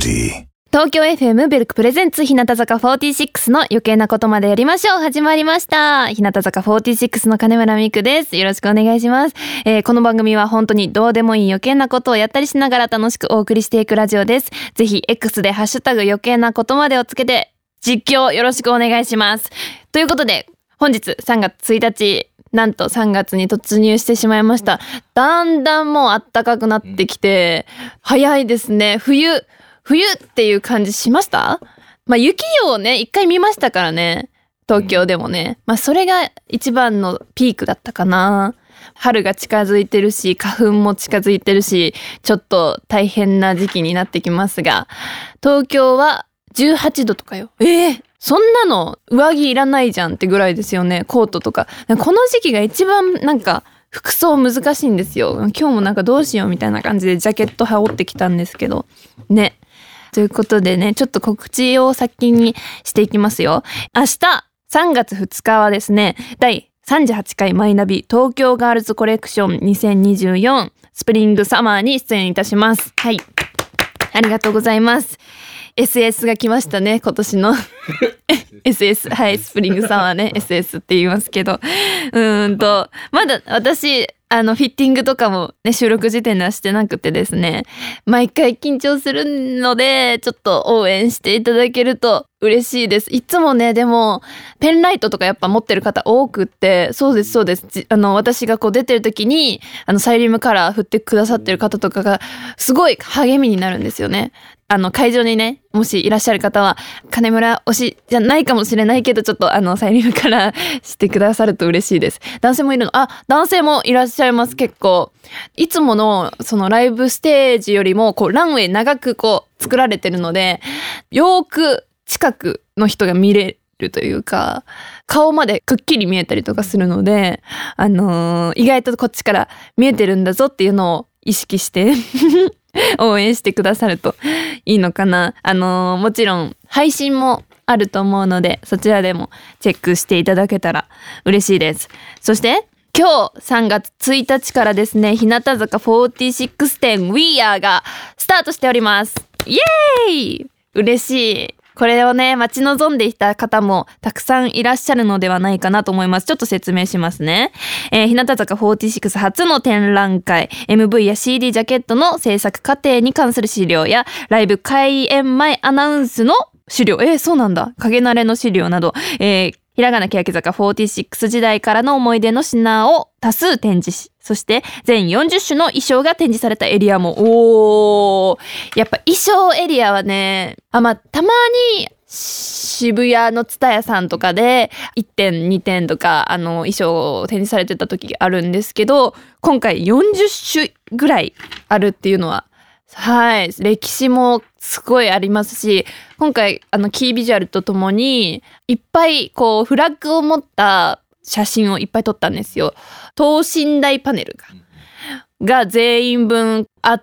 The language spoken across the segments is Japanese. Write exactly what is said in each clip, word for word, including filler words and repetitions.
東京 エフエム ベルクプレゼンツ日向坂フォーティーシックスの余計なことまでやりましょう始まりました。日向坂フォーティーシックスの金村美久です。よろしくお願いします、えー、この番組は本当にどうでもいい余計なことをやったりしながら楽しくお送りしていくラジオです。ぜひ X でハッシュタグ余計なことまでをつけて実況よろしくお願いします。ということで本日さんがつついたちなんとさんがつに突入してしまいました。だんだんもう暖かくなってきて早いですね。冬冬っていう感じしました？まあ雪をね一回見ましたからね、東京でもね。まあそれが一番のピークだったかな。春が近づいてるし花粉も近づいてるしちょっと大変な時期になってきますが、東京はじゅうはちどとかよ。えー、そんなの上着いらないじゃんってぐらいですよね。コートとかこの時期が一番なんか服装難しいんですよ。今日もなんかどうしようみたいな感じでジャケット羽織ってきたんですけどね。ということでね、ちょっと告知を先にしていきますよ。明日さんがつふつかはですね、だいさんじゅうはちかいマイナビ東京ガールズコレクションにせんにじゅうよんスプリングサマーに出演いたします。はい、ありがとうございます。エスエス が来ましたね、今年のエスエス、はい、スプリングサマーね、エスエス って言いますけど、うーんとまだ私あのフィッティングとかもね収録時点ではしてなくてですね、毎回緊張するのでちょっと応援していただけると嬉しいです。いつもねでもペンライトとかやっぱ持ってる方多くって、そうですそうです、あの私がこう出てる時にあのサイリウムカラー振ってくださってる方とかがすごい励みになるんですよね。あの会場にねもしいらっしゃる方は金村推しじゃないかもしれないけどちょっとあのサイリウムカラーしてくださると嬉しいです。男性もいるの？あ、男性もいらっしゃいます。結構いつものそのライブステージよりもこうランウェイ長くこう作られてるのでよーく近くの人が見れるというか顔までくっきり見えたりとかするので、あのー、意外とこっちから見えてるんだぞっていうのを意識して応援してくださるといいのかな。あのー、もちろん配信もあると思うのでそちらでもチェックしていただけたら嬉しいです。そして今日さんがつついたちからですね、日向坂フォーティーシックス展 We Are がスタートしております。イエーイ、嬉しい。これをね待ち望んでいた方もたくさんいらっしゃるのではないかなと思います。ちょっと説明しますね、えー、日向坂フォーティーシックス初の展覧会、 エムブイ や シーディー ジャケットの制作過程に関する資料やライブ開演前アナウンスの資料、えー、そうなんだ、影慣れの資料など、えーひらがな欅坂フォーティーシックス時代からの思い出の品を多数展示し、そして全よんじゅっしゅの衣装が展示されたエリアも、おー、やっぱ衣装エリアはね、あ、まあ、たまに渋谷の蔦屋さんとかでいってんにてんとかあの衣装を展示されてた時あるんですけど、今回よんじゅっしゅぐらいあるっていうのは、はい、歴史もすごいありますし、今回あのキービジュアルとともにいっぱいこうフラッグを持った写真をいっぱい撮ったんですよ。等身大パネルがが全員分あって、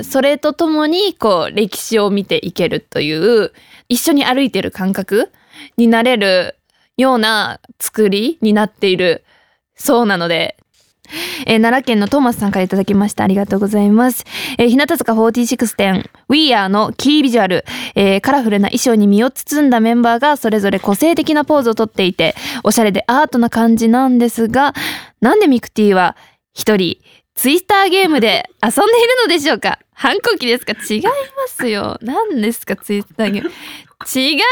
それとともにこう歴史を見ていけるという一緒に歩いてる感覚になれるような作りになっているそうなので、えー、奈良県のトーマスさんからいただきました。ありがとうございます。えー、日向坂フォーティーシックス展 We Are のキービジュアル、えー、カラフルな衣装に身を包んだメンバーがそれぞれ個性的なポーズをとっていておしゃれでアートな感じなんですが、なんでミクティは一人ツイスターゲームで遊んでいるのでしょうか。反抗期ですか？違いますよ。何ですかツイスターゲーム。違います。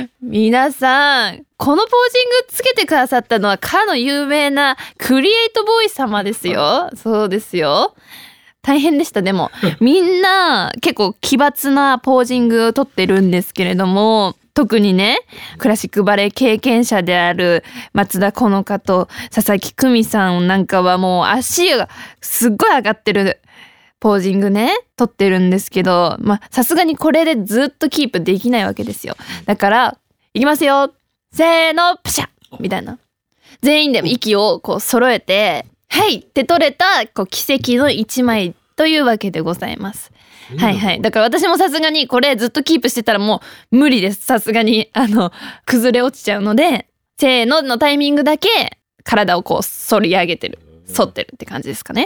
皆さん、このポージングつけてくださったのはかの有名なクリエイトボーイ様ですよ。そうですよ。大変でした。でもみんな結構奇抜なポージングをとってるんですけれども、特にねクラシックバレエ経験者である松田好花と佐々木久美さんなんかはもう足がすっごい上がってるポージングね撮ってるんですけど、まあさすがにこれでずっとキープできないわけですよ。だからいきますよ、せーのプシャみたいな、全員で息をこう揃えてはいって撮れたこう奇跡の一枚というわけでございます。はいはい。だから私もさすがにこれずっとキープしてたらもう無理です。さすがにあの崩れ落ちちゃうので、せーののタイミングだけ体をこう反り上げてる、反ってるって感じですかね。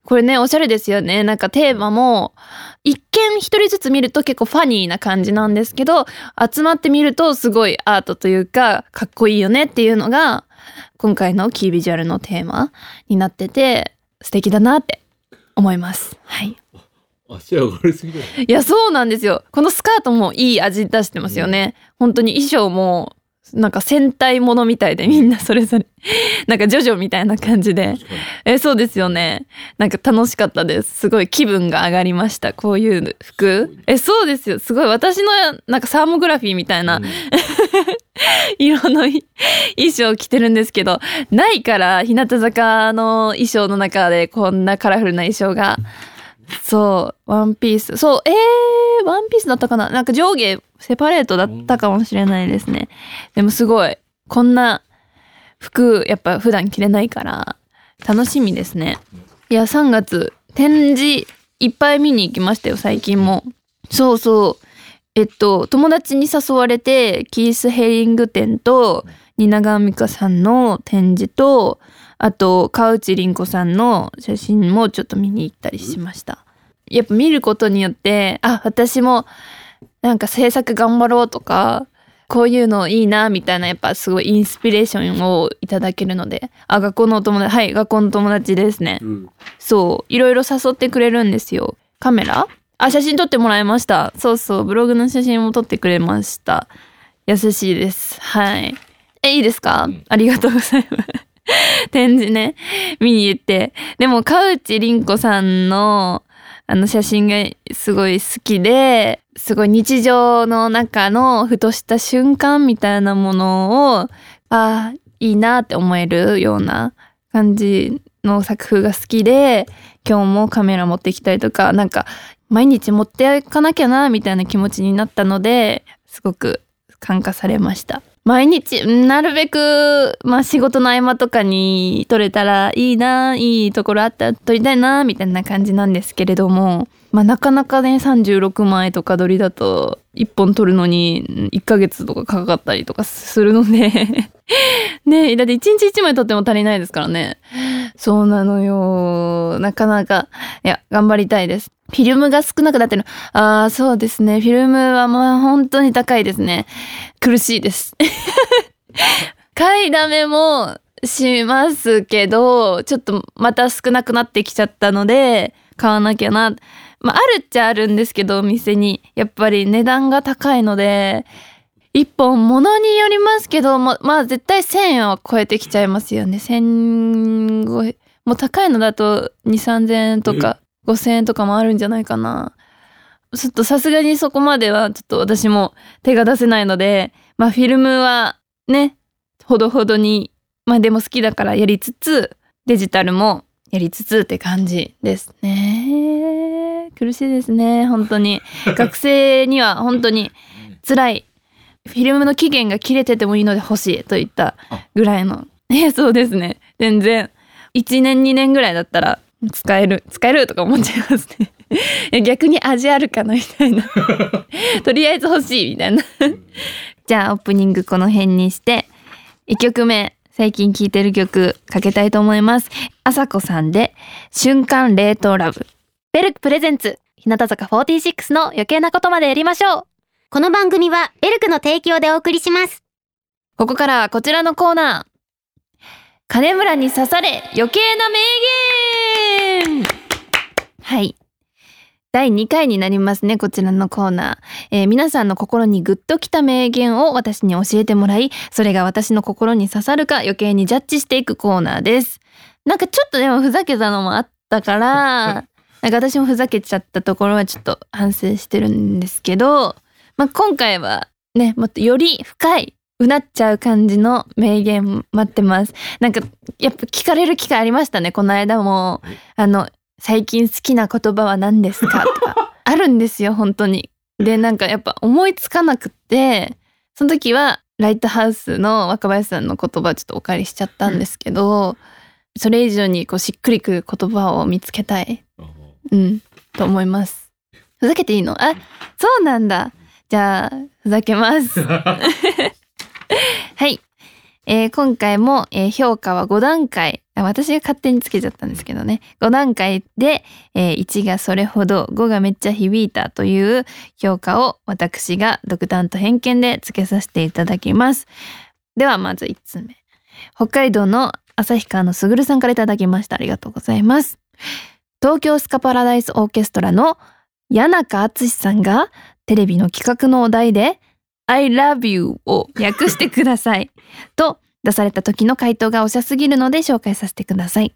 これねおしゃれですよね。なんかテーマも一見一人ずつ見ると結構ファニーな感じなんですけど、集まってみるとすごいアートというかかっこいいよねっていうのが今回のキービジュアルのテーマになってて素敵だなって思います。はい。 足上がりすぎだよ。 いやそうなんですよ。このスカートもいい味出してますよね、うん、本当に衣装もなんか戦隊ものみたいでみんなそれぞれなんかジョジョみたいな感じで、えそうですよね。なんか楽しかったです。すごい気分が上がりました。こういう服えそうですよ。すごい私のなんかサーモグラフィーみたいな、うん、色の衣装着てるんですけどないから日向坂の衣装の中でこんなカラフルな衣装がそうワンピースそうえーワンピースだったかななんか上下セパレートだったかもしれないですね。でもすごいこんな服やっぱ普段着れないから楽しみですね。いやさんがつ展示いっぱい見に行きましたよ最近も。そうそうえっと友達に誘われてキース・ヘリング展と蜷川実花さんの展示とあと川内凛子さんの写真もちょっと見に行ったりしました。やっぱ見ることによってあ私もなんか制作頑張ろうとかこういうのいいなみたいなやっぱすごいインスピレーションをいただけるのであ学校のお友達はい学校の友達ですね、うん、そういろいろ誘ってくれるんですよ。カメラあ写真撮ってもらいました。そうそうブログの写真も撮ってくれました。優しいです。はいえいいですか、うん、ありがとうございます展示ね見に行ってでも川内凛子さんのあの写真がすごい好きですごい日常の中のふとした瞬間みたいなものをあいいなって思えるような感じの作風が好きで今日もカメラ持ってきたりとかなんか毎日持っていかなきゃなみたいな気持ちになったのですごく感化されました。毎日なるべく、まあ、仕事の合間とかに撮れたらいいないいところあったら撮りたいなみたいな感じなんですけれども、まあ、なかなかねさんじゅうろくまいとか撮りだといっぽん撮るのにいっかげつとかかかったりとかするのでねえだっていちにちいちまい撮っても足りないですからね。そうなのよなかなかいや頑張りたいです。フィルムが少なくなってるああそうですねフィルムはまあ本当に高いですね。苦しいです買いだめもしますけどちょっとまた少なくなってきちゃったので買わなきゃな。まああるっちゃあるんですけどお店にやっぱり値段が高いのでいっぽんものによりますけどもまあ絶対せんえんは超えてきちゃいますよね。せんごひゃくもう高いのだとにせんさんぜんえんとかごせんえんとかもあるんじゃないかな。ちょっとさすがにそこまではちょっと私も手が出せないのでまあフィルムはねほどほどにまあでも好きだからやりつつデジタルもやりつつって感じですね。苦しいですね本当に学生には本当に辛い。フィルムの期限が切れててもいいので欲しいといったぐらいのえそうですね全然いちねんにねんぐらいだったら使える使えるとか思っちゃいますね逆に味あるかなみたいなとりあえず欲しいみたいなじゃあオープニングこの辺にしていっきょくめ最近聴いてる曲かけたいと思います。あさこさんで瞬間冷凍ラブ。 ベルクプレゼンツ日向坂フォーティーシックスの余計なことまでやりましょう。この番組はベルクの提供でお送りします。 ここからはこちらのコーナー金村に刺され余計な名言。はいだいにかいになりますねこちらのコーナー、えー、皆さんの心にグッときた名言を私に教えてもらいそれが私の心に刺さるか余計にジャッジしていくコーナーです。なんかちょっとでもふざけたのもあったからなんか私もふざけちゃったところはちょっと反省してるんですけど、まあ、今回はねもっとより深いうなっちゃう感じの名言待ってます。なんかやっぱ聞かれる機会ありましたねこの間も。あの最近好きな言葉は何ですかとかあるんですよ本当に。でなんかやっぱ思いつかなくってその時はライトハウスの若林さんの言葉ちょっとお借りしちゃったんですけどそれ以上にこうしっくりくる言葉を見つけたいうんと思います。ふざけていいの？あそうなんだ。じゃあふざけますはい、えー、今回も、えー、評価はごだんかい私が勝手につけちゃったんですけどね。ご段階で、えー、いちがそれほど、ごがめっちゃ響いたという評価を私が独断と偏見でつけさせていただきます。ではまずいちつめ。北海道の旭川のすぐるさんからいただきました。ありがとうございます。東京スカパラダイスオーケストラの谷中敦さんがテレビの企画のお題で I love you を訳してくださいと出された時の回答がおしゃすぎるので紹介させてください。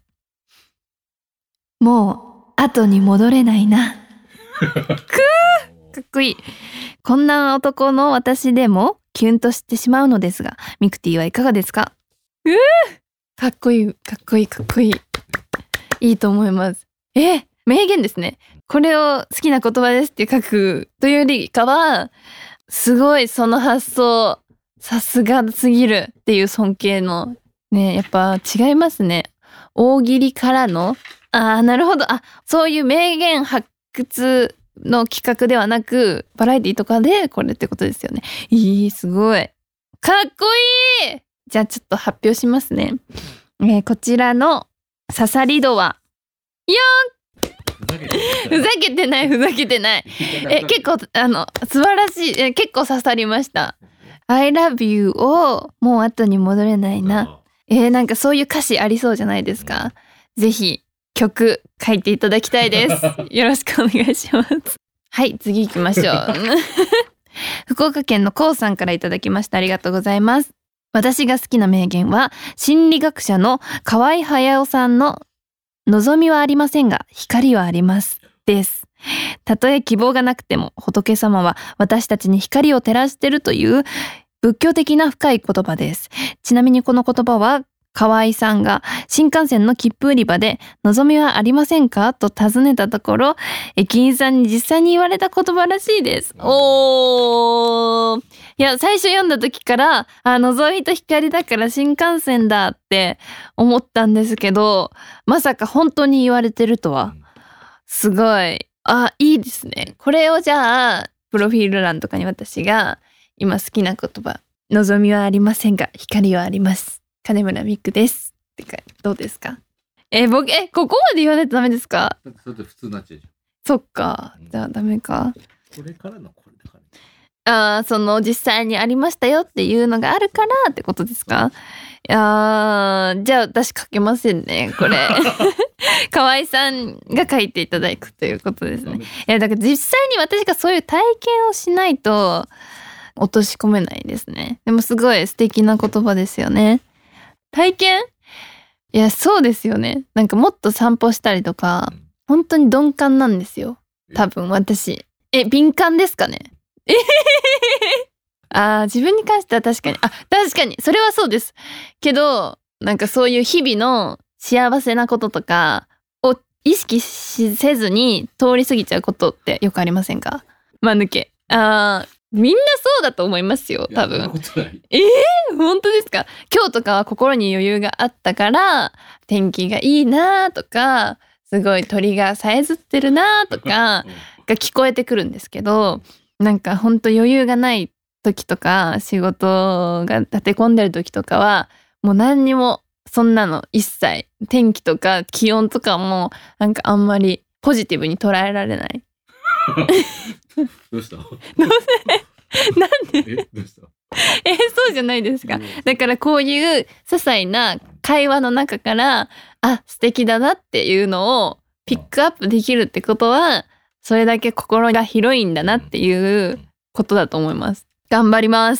もう後に戻れないな。くーかっこいい。こんな男の私でもキュンとしてしまうのですが、ミクティはいかがですか？うーかっこいいかっこいいかっこいい。いいと思います。え、名言ですね。これを好きな言葉ですって書くというよりかは、すごいその発想さすがすぎるっていう尊敬のね、やっぱ違いますね。大喜利からの、あーなるほど、あ、そういう名言発掘の企画ではなくバラエティとかでこれってことですよね。いい、すごいかっこいい。じゃあちょっと発表しますね。えー、こちらの刺さり度はよん。ふざけてないふざけてないえ結構あの素晴らしい。え結構刺さりました。 I love you をもう後に戻れないな。えー、なんかそういう歌詞ありそうじゃないですか。ぜひ曲書いていただきたいです。よろしくお願いします。はい、次行きましょう。福岡県のこうさんからいただきました。ありがとうございます。私が好きな名言は心理学者の河合隼さんの望みはありませんが光はありますです。たとえ希望がなくても仏様は私たちに光を照らしているという仏教的な深い言葉です。ちなみにこの言葉は河合さんが新幹線の切符売り場で望みはありませんかと尋ねたところ、駅員さんに実際に言われた言葉らしいです。おー、いや最初読んだ時からあ望みと光だから新幹線だって思ったんですけど、まさか本当に言われてるとは。すごい、あ、いいですね。これをじゃあプロフィール欄とかに私が今好きな言葉、望みはありませんが光はあります、金村美久ですってかどうですか？え僕えここまで言わないとダメですか？ それで普通になっちゃうじそっか、じゃあダメか。 ゃん。これからのこれだから、ね。 ああ、その実際にありましたよっていうのがあるからってことですか？いやー、じゃあ私書けませんねこれ。河合さんが書いていただくということですね。いやだから実際に私がそういう体験をしないと落とし込めないですね。でもすごい素敵な言葉ですよね。体験？いやそうですよね。なんかもっと散歩したりとか、本当に鈍感なんですよ多分私。え敏感ですかね？えあー自分に関しては確かに、あ確かにそれはそうですけど、なんかそういう日々の幸せなこととかを意識しせずに通り過ぎちゃうことってよくありませんか？間抜け。あーみんなそうだと思いますよ多分。えー、本当ですか？今日とかは心に余裕があったから天気がいいなとか、すごい鳥がさえずってるなとかが聞こえてくるんですけど、なんか本当余裕がない時とか仕事が立て込んでる時とかはもう何にもそんなの一切、天気とか気温とかもなんかあんまりポジティブに捉えられない。 どうした？どうせなんで？ えどうした？ えそうじゃないですか。だからこういう些細な会話の中からあ素敵だなっていうのをピックアップできるってことは、それだけ心が広いんだなっていうことだと思います。頑張ります。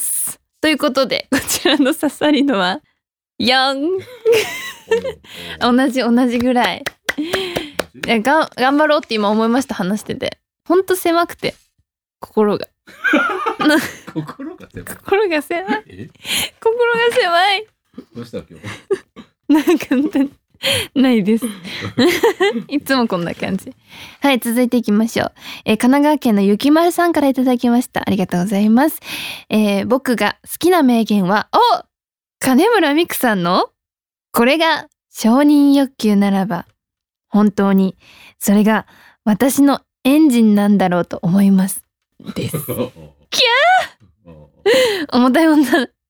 ということでこちらの刺さりのはよん。同じ同じぐらい。えが頑張ろうって今思いました。話しててほんと狭くて心が心が狭い。 心が狭い。 え心が狭い。 どうした今日？ なんか本当にないです。いつもこんな感じ。はい、続いていきましょう。えー、神奈川県のゆきまるさんからいただきました。ありがとうございます。えー、僕が好きな名言は、お金村美久さんのこれが承認欲求ならば本当にそれが私のエンジンなんだろうと思いますです。キャー重たい女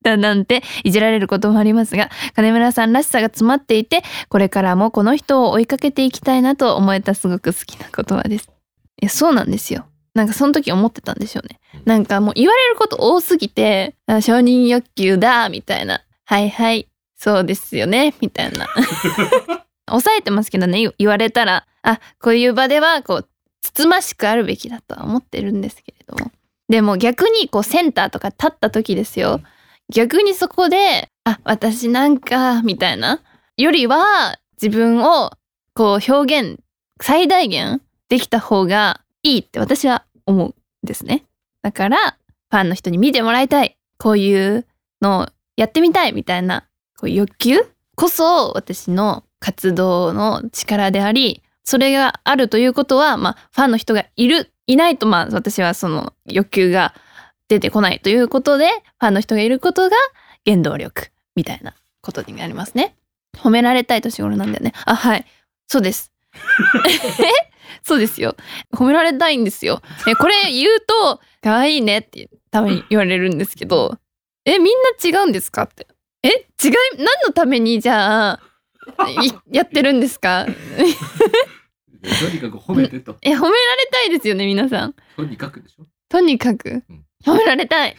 だなんていじられることもありますが、金村さんらしさが詰まっていて、これからもこの人を追いかけていきたいなと思えたすごく好きな言葉です。いや、そうなんですよ。なんかその時思ってたんでしょうね。なんかもう言われること多すぎて、あ、承認欲求だみたいな、はいはいそうですよねみたいな抑えてますけどね、言われたら、あ、こういう場ではこうつつましくあるべきだとは思ってるんですけれども、でも逆にこうセンターとか立った時ですよ、逆にそこで、あ、私なんかみたいなよりは、自分をこう表現最大限できた方がいいって私は思うんですね。だからファンの人に見てもらいたい、こういうのをやってみたいみたいなこう欲求こそ私の活動の力であり、それがあるということは、まあファンの人がいるいないと、まあ私はその欲求が出てこないということで、ファンの人がいることが原動力みたいなことになりますね。褒められたい年頃なんだよね。あ、はい、そうですえそうですよ、褒められたいんですよ。えこれ言うと可愛いねってたまに言われるんですけど、えみんな違うんですかって、え違い何のためにじゃあやってるんですかとにかく褒めてと。 え褒められたいですよね、皆さん。 とにかくでしょ。 とにかく、うん、褒められたい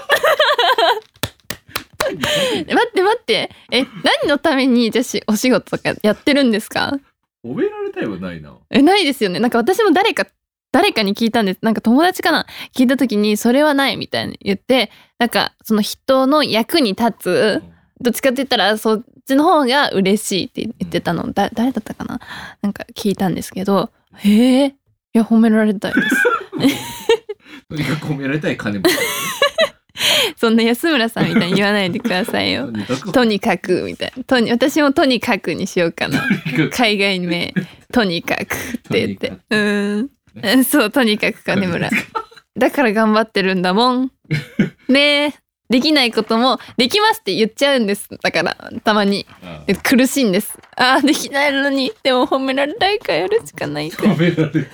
待って待って、え何のためにじゃあお仕事とかやってるんですか？ 褒められたいはないな。 えないですよね。なんか私も誰か誰かに聞いたんです。なんか友達かな、聞いた時にそれはないみたいに言って、なんかその人の役に立つ、どっちかって言ったらそっちの方が嬉しいって言ってたの、だ誰だったかな、なんか聞いたんですけど、へえ、いや褒められたいですとにかく褒められたい金もそんな安村さんみたいに言わないでくださいよとにかくみたいな、とに私もとにかくにしようかな海外名とにかくって言って、うーん、そう、とにかく金村だから頑張ってるんだもんねえ、できないこともできますって言っちゃうんです。だからたまに苦しいんです。あーできないのに、でも褒められたいからやるしかないから。褒められ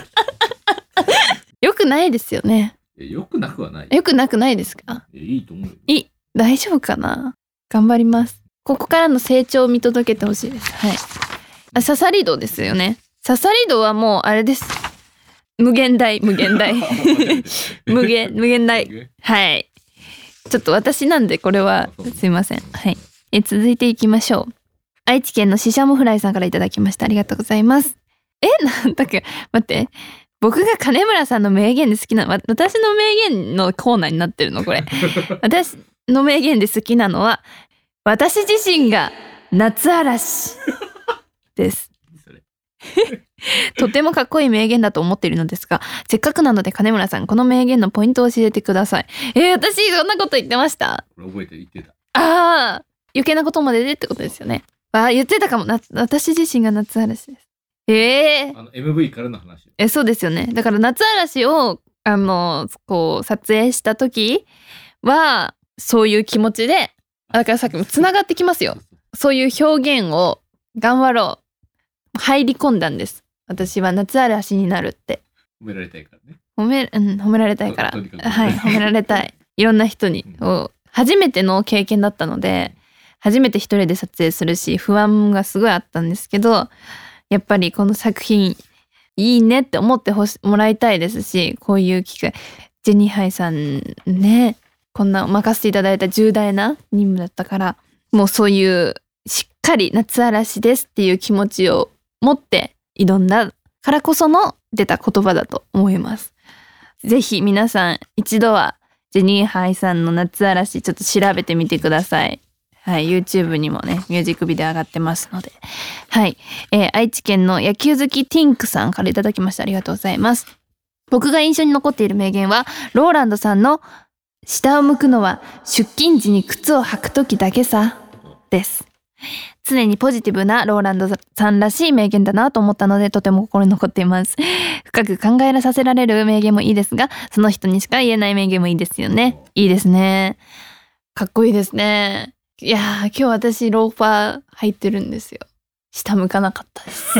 よくないですよね。 よくなくはない。 よくなくないですか？ いいと思うよ。 いい、大丈夫かな。頑張ります。ここからの成長を見届けてほしいです。はい。あ、ササリドですよね。ササリドはもうあれです。無限大無限大無限無限大はい。ちょっと私なんでこれはすいません。はい。え続いていきましょう。愛知県のししゃもフライさんからいただきました。ありがとうございます。えなんだっけ、待って。僕が金村さんの名言で好きな、私の名言のコーナーになってるのこれ。私の名言で好きなのは、私自身が夏嵐です。とてもかっこいい名言だと思っているのですが、せっかくなので金村さん、この名言のポイントを教えてください。えー、私そんなこと言ってました？ これ覚えて言ってた。 ああ、余計なことまででってことですよね。ああ、言ってたかも。な私自身が夏嵐です。えー、 あの エムブイ からの話。 え、そうですよね。だから夏嵐をあのこう撮影した時はそういう気持ちで、だからさっきもつながってきますよ。そういう表現を頑張ろう。入り込んだんです。私は夏嵐になるって。 褒められたいからね。 褒め、うん、褒められたいから。はい、褒められたい。いろんな人に。うん初めての経験だったので、初めて一人で撮影するし不安がすごいあったんですけど、やっぱりこの作品いいねって思ってほしもらいたいですし、こういう機会、ジェニーハイさんね、こんな任せていただいた重大な任務だったから、もうそういうしっかり夏嵐ですっていう気持ちを持って挑んだからこその出た言葉だと思います。ぜひ皆さん一度はジェニーハイさんの夏嵐ちょっと調べてみてください。はい、YouTube にもねミュージックビデオ上がってますので、はい、えー、愛知県の野球好きティンクさんからいただきました。ありがとうございます。僕が印象に残っている名言はローランドさんの下を向くのは出勤時に靴を履く時だけさです。常にポジティブなローランドさんらしい名言だなと思ったので、とても心に残っています。深く考えさせられる名言もいいですが、その人にしか言えない名言もいいですよね。いいですね。かっこいいですね。いやー、今日私ローファー履いてるんですよ。下向かなかったです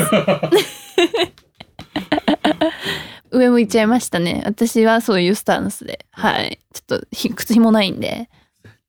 上向いちゃいましたね。私はそういうスタンスで、はい、ちょっと靴ひもないんで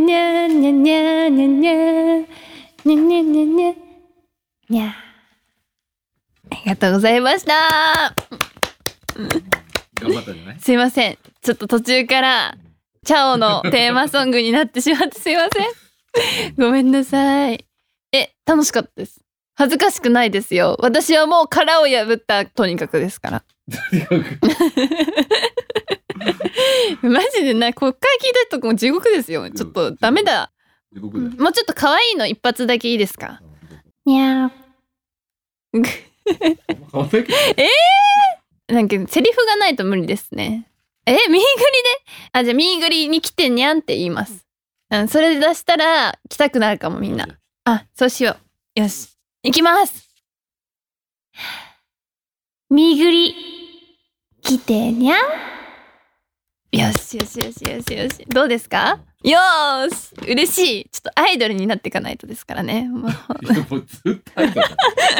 にゃにゃにゃにゃにゃにゃにゃにゃにゃにゃ。 ありがとうございました。 頑張ったんじゃない？ すいません。ちょっと途中からチャオのテーマソングになってしまってすいません。ごめんなさい。え、楽しかったです。恥ずかしくないですよ。私はもう殻を破ったとにかくですから。マジでな、こっから聞いた人も地獄ですよ。ちょっとダメだ。 地獄だよ。 もうちょっと可愛いの一発だけいいですか？ にゃー。 変わんないけど。 なんかセリフがないと無理ですね。え、ミーグリで、あ、じゃあミーグリに来てにゃんって言います。うん、それで出したら来たくなるかもみんな。あ、そうしよう。よし、行きます。 みぐり来てにゃん。 よしよしよしよしよし。どうですか？よーし、嬉しい。ちょっとアイドルになっていかないとですからね。もういやもうずっとアイドルだ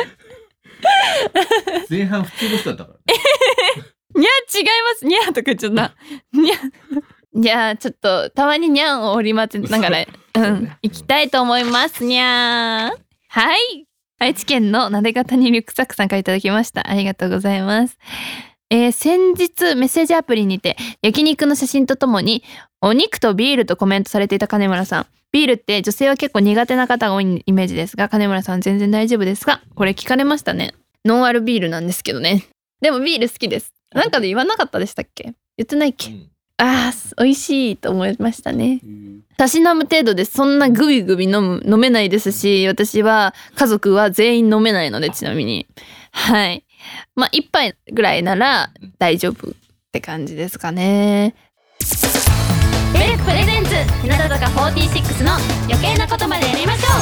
前半普通の人だったからね。 にゃ違いますにゃとか言っちゃったにゃじゃあちょっとたまににゃんを織り交ぜながらうんそうね行きたいと思いますにゃー。はい、愛知県のなで型にリュックサックさんからいただきました。ありがとうございます。えー、先日メッセージアプリにて焼肉の写真とともにお肉とビールとコメントされていた金村さん。ビールって女性は結構苦手な方が多いイメージですが、金村さん全然大丈夫ですか？これ聞かれましたね。ノンアルビールなんですけどね。でもビール好きです。なんかで言わなかったでしたっけ？言ってないっけ？ うんあー美味しいと思いましたね。 うんたしなむ程度でそんなグビグビ飲む飲めないですし、私は家族は全員飲めないので、ちなみにはいまあ一杯ぐらいなら大丈夫って感じですかね。 ベルクプレゼンツ日向坂フォーティーシックスの余計なことまでやりましょ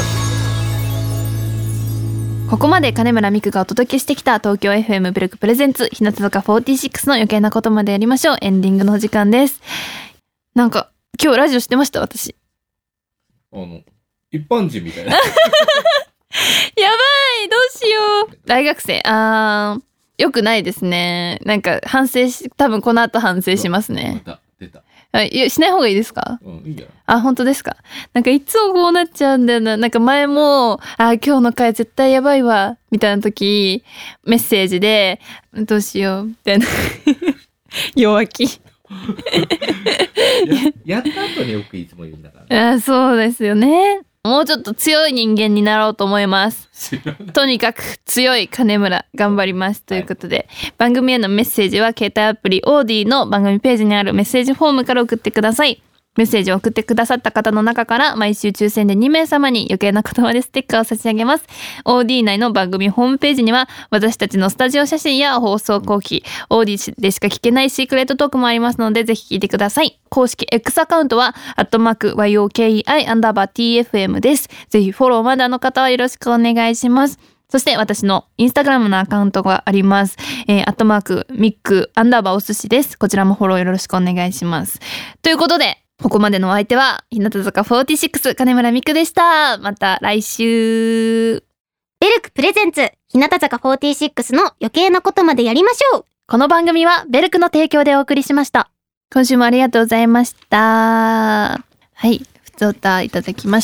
ここまで金村美久がお届けしてきた東京 エフエム ベルクプレゼンツ日向坂フォーティーシックスの余計なことまでやりましょう。エンディングのお時間です。なんか今日ラジオしてました？私あの一般人みたいなやばい、どうしよう。大学生、あーよくないですね。なんか反省し多分この後反省しますね。 また出た。 あいやしない方がいいですか？ うんいいんじゃない。 あ、本当ですか？なんかいつもこうなっちゃうんだよな。なんか前も、あ、今日の回絶対やばいわ、みたいな時、メッセージで、どうしよう、みたいな。弱気。 や, やった後によくいつも言うんだからね。 あ、そうですよね。もうちょっと強い人間になろうと思います。 知らない。 とにかく強い金村頑張りますということで、はい、番組へのメッセージは携帯アプリオーディの番組ページにあるメッセージフォームから送ってください。メッセージを送ってくださった方の中から毎週抽選でにめいさまに余計なことまでステッカーを差し上げます。 オーディー 内の番組ホームページには私たちのスタジオ写真や放送後期、オーディでしか聞けないシークレットトークもありますので、ぜひ聞いてください。公式 X アカウントはアットマーク ワイオーケーイーアイ アンダーバー ティーエフエム です。ぜひフォローまだの方はよろしくお願いします。そして私のインスタグラムのアカウントがあります。えー、アットマークミックアンダーバーお寿司です。こちらもフォローよろしくお願いします。ということで、ここまでのお相手は日向坂フォーティーシックス金村美久でした。また来週。 う。ベルクプレゼンツ日向坂フォーティーシックスの余計なことまでやりましょう。 この番組はベルクの提供でお送りしました。今週もありがとうございました。はい、ふつおたいただきました。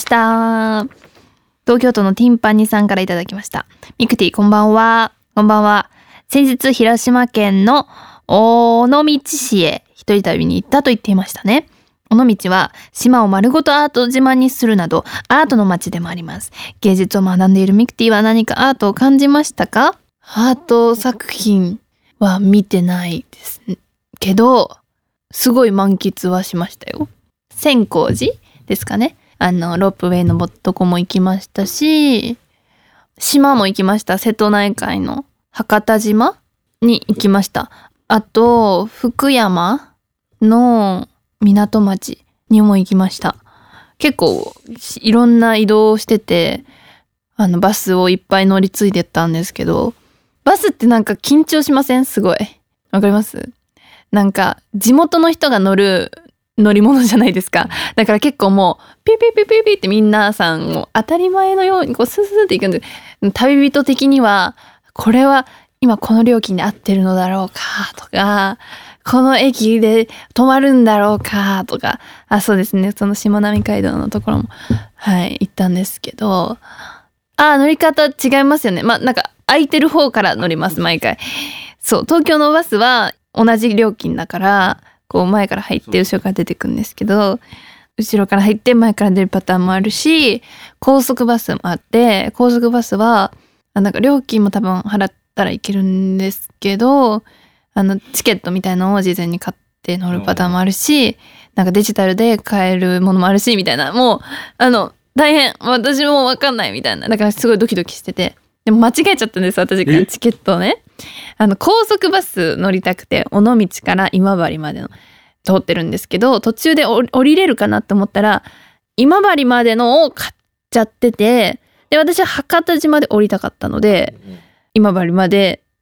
東京都のティンパニさんからいただきました。ミクティこんばんは。こんばんは。先日広島県の尾道市へ一人旅に行ったと言っていましたね。尾道は島を丸ごとアート島にするなどアートの街でもあります。芸術を学んでいるミクティは何かアートを感じましたか？アート作品は見てないですけど、すごい満喫はしましたよ。千光寺ですかね。あのロープウェイのとこも行きましたし、島も行きました。瀬戸内海の博多島に行きました。あと福山の港町にも行きました。結構いろんな移動をしてて、あのバスをいっぱい乗り継いでったんですけど、バスってなんか緊張しません？すごい。わかります？なんか地元の人が乗る乗り物じゃないですか。だから結構もうピピピピピって皆さんも当たり前のようにこうスースーっていくんで、旅人的にはこれは今この料金で合ってるのだろうかとか、この駅で止まるんだろうかとか、あ、そうですね、そのしまなみ海道のところもはい行ったんですけど、あ、乗り方違いますよね。まあなんか空いてる方から乗ります毎回。そう、東京のバスは同じ料金だからこう前から入って後ろから出てくるんですけど、後ろから入って前から出るパターンもあるし、高速バスもあって、高速バスはなんか料金も多分払ったらいけるんですけど、あのチケットみたいなのを事前に買って乗るパターンもあるし、なんかデジタルで買えるものもあるしみたいな、もうあの大変、私も分かんないみたいな、だからすごいドキドキしてて、でも間違えちゃったんです私がチケットをね。あの高速バス乗りたくて尾道から今治までの通ってるんですけど、途中で降りれるかなと思ったら今治までのを買っちゃってて、で私は博多島で降りたかったので今治まで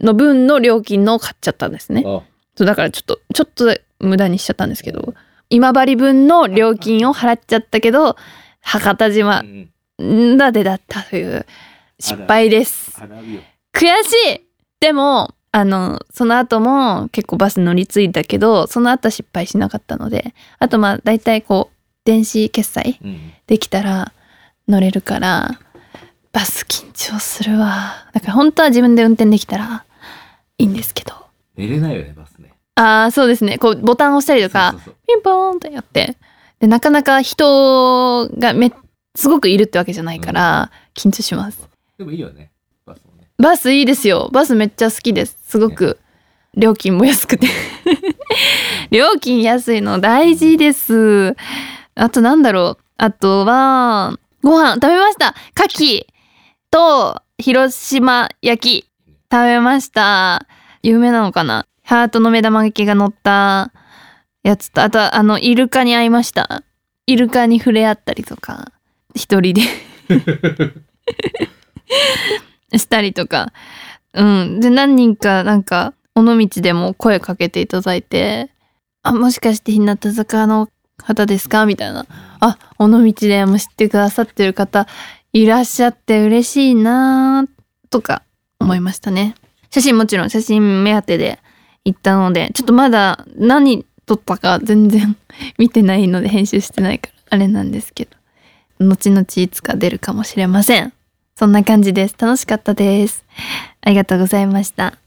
の分の料金のを買っちゃったんですね。 あそうだからちょっとちょっと無駄にしちゃったんですけど、今治分の料金を払っちゃったけど博多島うんだでだったという失敗です。 払うよ。 悔しい。でもあのその後も結構バス乗り継いだけど、その後は失敗しなかったので、あとまあだいたいこう電子決済うんできたら乗れるから、バス緊張するわ。だから本当は自分で運転できたらいいんですけど、 寝れないよねバスね。 ああそうですね、こうボタン押したりとかそうそうそうピンポーンとやって、でなかなか人がめすごくいるってわけじゃないから緊張します。 でもいいよねバスもね。 バスいいですよ。バスめっちゃ好きです。すごく料金も安くて料金安いの大事です。あとなんだろう、あとはご飯食べました。牡蠣と広島焼き食べました。有名なのかな、ハートの目玉焼きが乗ったやつと、あとあのイルカに会いました。イルカに触れ合ったりとか一人でしたりとか、うんで何人かなんか尾道でも声かけていただいて、あもしかして日向坂の方ですかみたいな、あ尾道でも知ってくださってる方いらっしゃって嬉しいなとか思いましたね。写真もちろん写真目当てで行ったので、ちょっとまだ何撮ったか全然見てないので編集してないからあれなんですけど、後々いつか出るかもしれません。そんな感じです。楽しかったです。ありがとうございました。